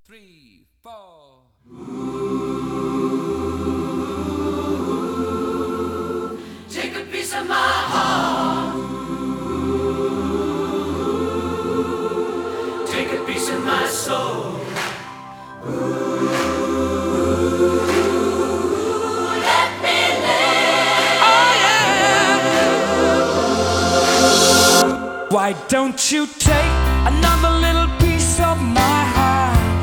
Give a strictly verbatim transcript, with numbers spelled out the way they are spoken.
three, four. Take a piece of my heart. Take a piece of my soul. Let me live. Oh yeah. Why don't you take another